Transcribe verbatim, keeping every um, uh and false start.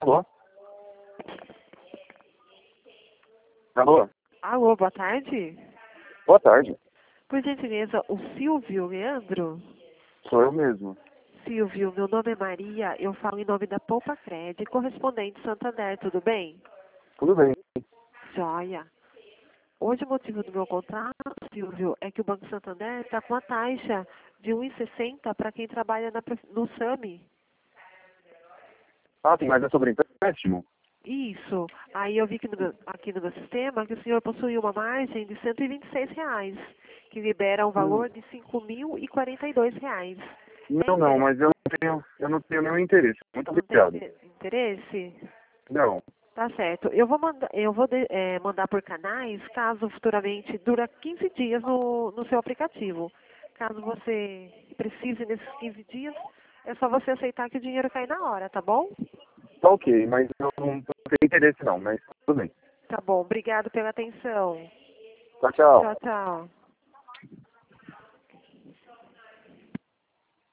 Alô? Alô? Alô, boa tarde. Boa tarde. Por gentileza, o Silvio Leandro? Sou eu mesmo. Silvio, meu nome é Maria, eu falo em nome da Poupa Cred, correspondente Santander, tudo bem? Tudo bem. Joia. Hoje o motivo do meu contrato, Silvio, é que o Banco Santander está com a taxa de um e sessenta para quem trabalha na, pre- no SAMI. Ah, sim, mas é sobre empréstimo? Isso. Aí eu vi que no meu- aqui no meu sistema que o senhor possui uma margem de cento e vinte e seis reais, que libera um Hum, valor de cinco mil e quarenta e dois reais. É Não, não, interesse? mas eu não tenho, eu não tenho nenhum interesse. Muito Não tem obrigado. inte- interesse? Não. Tá certo. Eu vou mandar, eu vou de- eh, mandar por canais, caso futuramente dura quinze dias no, no seu aplicativo. Caso você precise nesses quinze dias, é só você aceitar que o dinheiro cai na hora, tá bom? Tá ok, mas eu não, não tenho interesse não, mas tudo bem. Tá bom. Obrigado pela atenção. Tchau, tchau. Tchau, tchau.